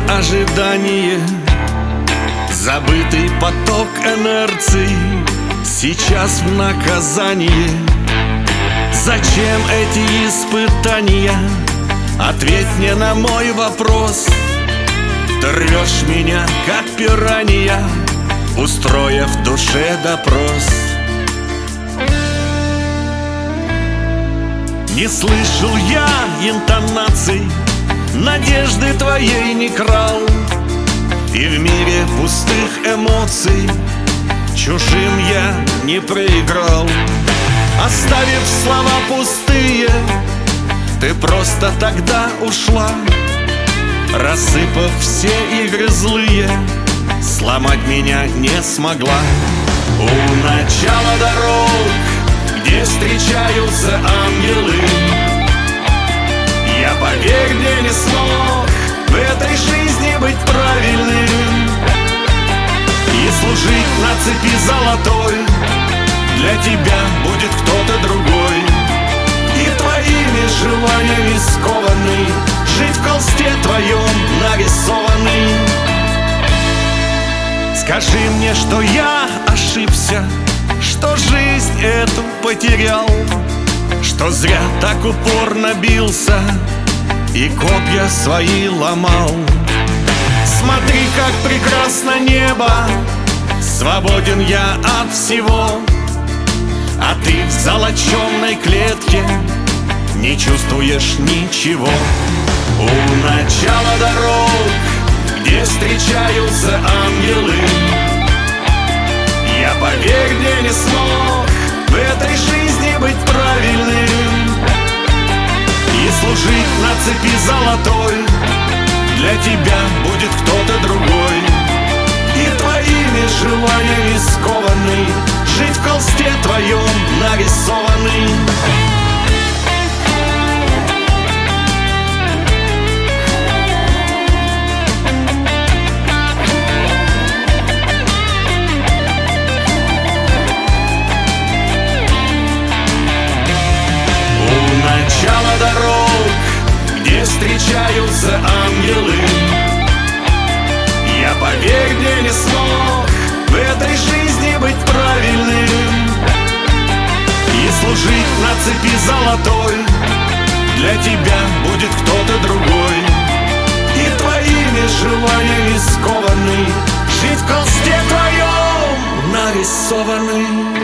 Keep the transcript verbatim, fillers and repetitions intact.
ожидание, забытый поток инерций сейчас в наказание. Зачем эти испытания? Ответь мне на мой вопрос. Ты рвешь меня, как пиранья, устроив в душе допрос. Не слышал я интонаций, надежды твоей не крал, и в мире пустых эмоций чужим я не проиграл. Оставив слова пустые, ты просто тогда ушла, рассыпав все игры злые, сломать меня не смогла. У начала дорог, где встречаются ангелы, я, поверь мне, не смог в этой жизни быть правильным и служить на цепи золотой. Для тебя будет кто-то другой, и твоими желаниями скованный, жить в холсте твоем нарисованный. Скажи мне, что я ошибся, что жизнь эту потерял, что зря так упорно бился и копья свои ломал. Смотри, как прекрасно небо, свободен я от всего, а ты в золоченной клетке не чувствуешь ничего. У начала дорог, где встречаются ангелы, я, поверь мне, не смог в этой жизни быть правильным и служить на цепи золотой. Для тебя будет кто-то другой, и твоими желаниями скованный, жить в холсте твоем нарисованный. У начала дорог, где встречаются ангелы, я, поверь мне, не смог в этой жизни быть правильным и служить на цепи золотой. Для тебя будет кто-то другой, и твоими желаниями скованный, жить в холсте твоем нарисованный.